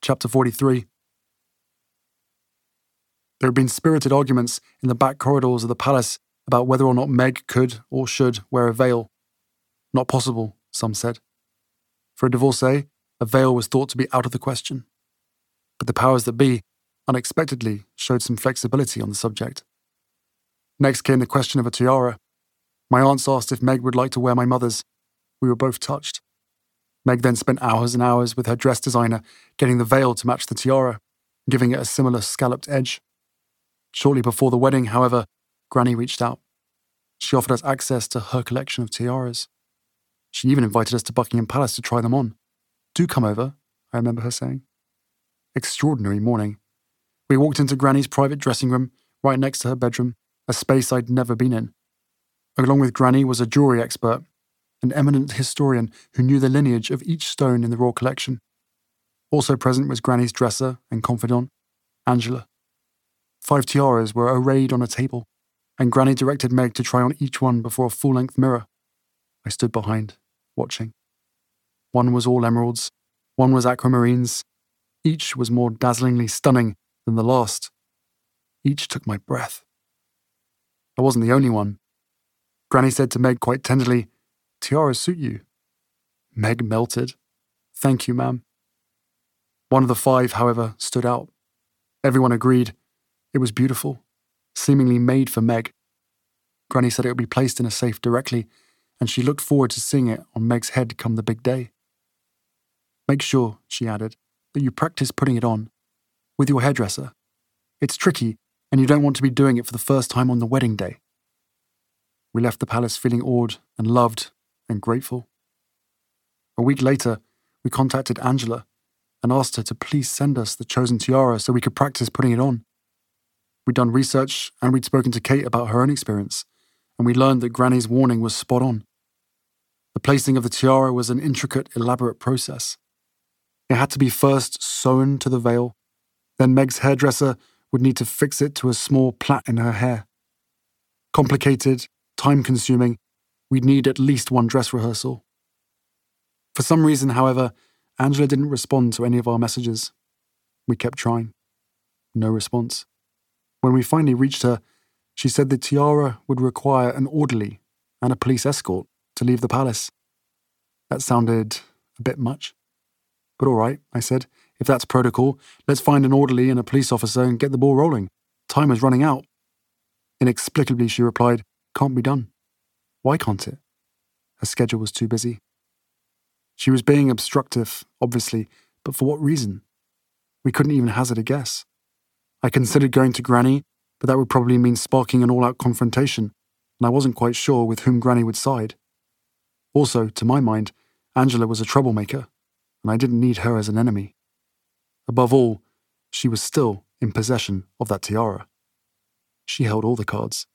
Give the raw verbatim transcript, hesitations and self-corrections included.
Chapter forty-three. There had been spirited arguments in the back corridors of the palace about whether or not Meg could or should wear a veil. Not possible, some said. For a divorcee, a veil was thought to be out of the question. But the powers that be, unexpectedly, showed some flexibility on the subject. Next came the question of a tiara. My aunts asked if Meg would like to wear my mother's. We were both touched. Meg then spent hours and hours with her dress designer getting the veil to match the tiara, giving it a similar scalloped edge. Shortly before the wedding, however, Granny reached out. She offered us access to her collection of tiaras. She even invited us to Buckingham Palace to try them on. "Do come over," I remember her saying. Extraordinary morning. We walked into Granny's private dressing room, right next to her bedroom, a space I'd never been in. Along with Granny was a jewellery expert, an eminent historian who knew the lineage of each stone in the royal collection. Also present was Granny's dresser and confidant, Angela. Five tiaras were arrayed on a table, and Granny directed Meg to try on each one before a full-length mirror. I stood behind, watching. One was all emeralds, one was aquamarines. Each was more dazzlingly stunning than the last. Each took my breath. I wasn't the only one. Granny said to Meg quite tenderly, "Tiaras suit you." Meg melted. "Thank you, ma'am." One of the five, however, stood out. Everyone agreed. It was beautiful, seemingly made for Meg. Granny said it would be placed in a safe directly, and she looked forward to seeing it on Meg's head come the big day. "Make sure," she added, "that you practice putting it on, with your hairdresser. It's tricky, and you don't want to be doing it for the first time on the wedding day." We left the palace feeling awed and loved and grateful. A week later, we contacted Angela and asked her to please send us the chosen tiara so we could practice putting it on. We'd done research and we'd spoken to Kate about her own experience, and we learned that Granny's warning was spot on. The placing of the tiara was an intricate, elaborate process. It had to be first sewn to the veil, then Meg's hairdresser would need to fix it to a small plait in her hair. Complicated, time-consuming, we'd need at least one dress rehearsal. For some reason, however, Angela didn't respond to any of our messages. We kept trying. No response. When we finally reached her, she said the tiara would require an orderly and a police escort to leave the palace. That sounded a bit much. But all right, I said, if that's protocol, let's find an orderly and a police officer and get the ball rolling. Time is running out. Inexplicably, she replied, "Can't be done." Why can't it? Her schedule was too busy. She was being obstructive, obviously, but for what reason? We couldn't even hazard a guess. I considered going to Granny, but that would probably mean sparking an all-out confrontation, and I wasn't quite sure with whom Granny would side. Also, to my mind, Angela was a troublemaker, and I didn't need her as an enemy. Above all, she was still in possession of that tiara. She held all the cards.